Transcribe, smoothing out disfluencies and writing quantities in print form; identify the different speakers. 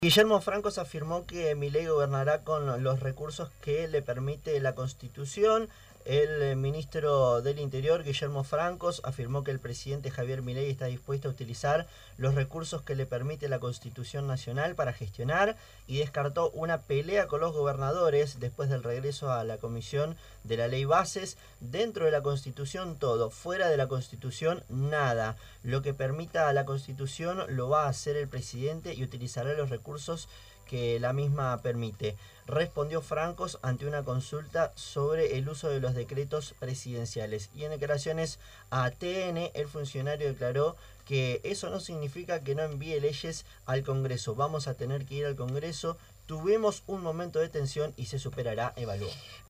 Speaker 1: Guillermo Francos afirmó que Milei gobernará con los recursos que le permite la Constitución. El ministro del Interior, Guillermo Francos, afirmó que el presidente Javier Milei está dispuesto a utilizar los recursos que le permite la Constitución Nacional para gestionar y descartó una pelea con los gobernadores después del regreso a la comisión de la ley bases. Dentro de la Constitución todo, fuera de la Constitución nada. Lo que permita a la Constitución lo va a hacer el presidente y utilizará los recursos que la misma permite, respondió Francos ante una consulta sobre el uso de los decretos presidenciales. Y en declaraciones a TN, el funcionario declaró que eso no significa que no envíe leyes al Congreso. Vamos a tener que ir al Congreso. Tuvimos un momento de tensión y se superará, evaluó.